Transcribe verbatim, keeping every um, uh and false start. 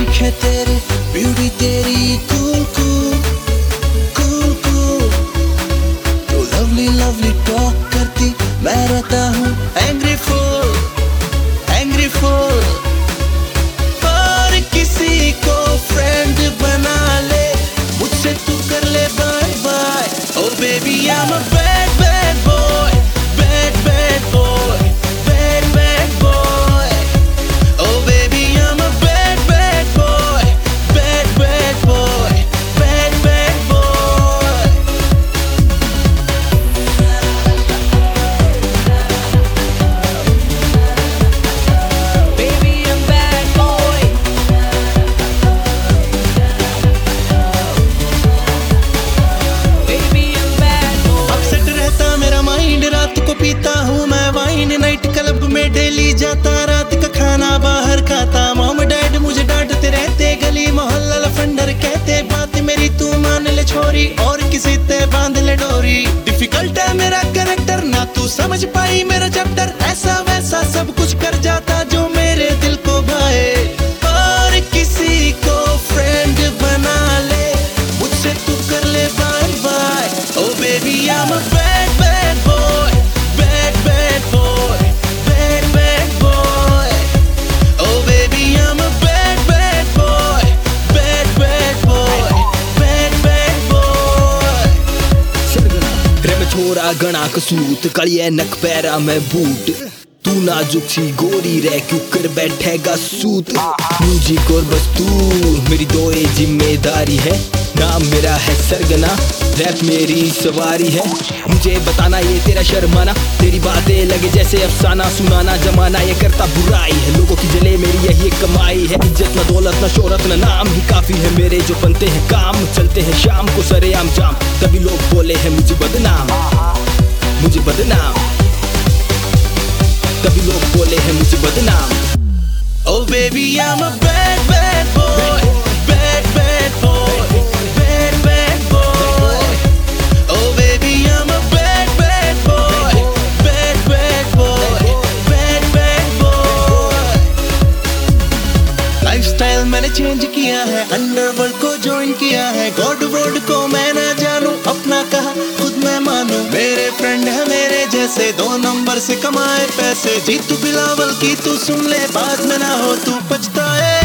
आशिक है तेरे, ब्यूटी तेरी कूल कूल कूल कूल। तू लवली लवली टॉक करती, मैं रहता हूँ एंग्री फुल एंग्री फुल। पर किसी को फ्रेंड बना ले, मुझसे तू कर ले bye bye. Oh baby I am a bad bad boy, bad bad boy, bad bad boy. Oh baby I am a bad bad boy, bad bad boy, bad bad boy. Baby, I'm bad boy. Baby, I'm bad boy. Upset रहता मेरा mind, रात को पीता हूँ मैं wine. Night club में daily जाता, रात का खाना बाहर खाता। मॉम डैड मुझे डांटते रहते, गली मोहल्ला लफंडर कहते। बात मेरी तू मान ले छोरी, और किसी ते बांध ले डोरी। डिफिकल्ट है मेरा कैरेक्टर, ना तू समझ पाई मेरा चैप्टर। ऐसा वैसा सब कुछ कर जाता जो मेरे दिल को भाए। और किसी को फ्रेंड बना ले, मुझसे तू कर ले bye bye. Oh baby I am a bad bad boy, bad bad boy, bad bad boy. Oh baby I am a bad bad boy, bad bad boy, bad bad boy. रे मैं छोरा गणा कसूत, कलिए नक पैरा में boot. तू नाजुक सी गोरी रह क्यों कर बैठेगा सूत। म्यूजिक और बस तू मेरी दो ये जिम्मेदारी है। नाम मेरा है सरगना, रैप मेरी सवारी है। मुझे बताना ये तेरा शर्माना, तेरी बातें लगे जैसे अफसाना। सुनाना जमाना ये करता बुराई है, लोगों की जले मेरी यही एक कमाई है। इज्जत न दौलत न शोहरत न नाम ही काफी है मेरे जो बनते हैं काम। चलते हैं शाम को सरेआम जाम, तभी लोग बोले हैं मुझे बदनाम, मुझे बदनाम। तभी लोग बोले हैं मुझे बदनाम। Oh baby I'm a bad bad boy, bad bad boy, bad bad boy. Oh baby I'm a bad bad boy, bad bad boy, bad bad boy. Lifestyle मैंने चेंज किया है, अंडरवर्ल्ड को ज्वाइन किया है। गॉड वर्ड को मैं ना जानूं, अपना कहा खुद मैं मानूं। मेरे फ्रेंड है मेरे जैसे, दो नंबर से कमाए पैसे। जीतू बिलावल की तू सुन ले, बाद में ना हो तू पछताए।